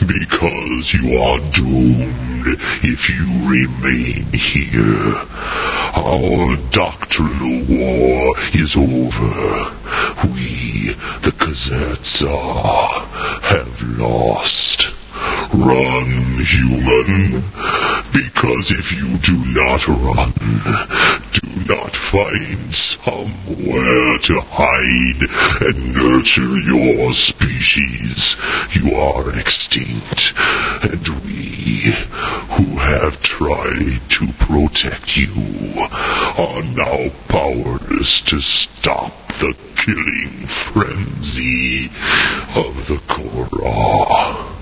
Because you are doomed if you remain here. Our doctrinal war is over. We, the Kazatsa, have lost. Run, human, because if you do not run, do not find somewhere to hide and nurture your species, you are extinct, and we, who have tried to protect you, are now powerless to stop the killing frenzy of the Korra.